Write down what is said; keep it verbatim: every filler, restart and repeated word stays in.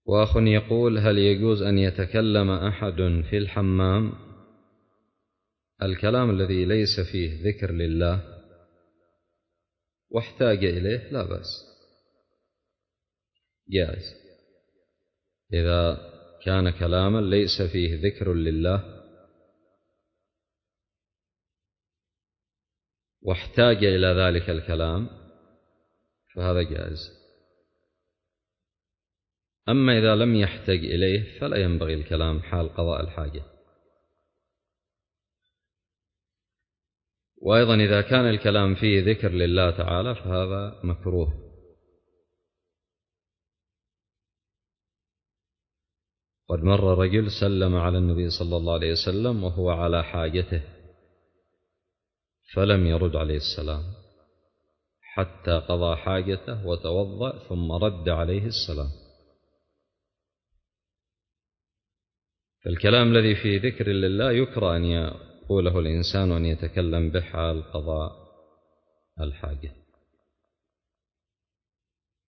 وأخ يقول: هل يجوز أن يتكلم أحد في الحمام؟ الكلام الذي ليس فيه ذكر لله واحتاج إليه لا بأس، جائز. إذا كان كلاما ليس فيه ذكر لله واحتاج إلى ذلك الكلام فهذا جائز. أما إذا لم يحتاج إليه فلا ينبغي الكلام حال قضاء الحاجة. وأيضا إذا كان الكلام فيه ذكر لله تعالى فهذا مكروه. قد مر رجل سلم على النبي صلى الله عليه وسلم وهو على حاجته فلم يرد عليه السلام حتى قضى حاجته وتوضأ ثم رد عليه السلام. فالكلام الذي فيه ذكر لله يكره أن يقوله الإنسان وأن يتكلم به حال قضاء الحاجة.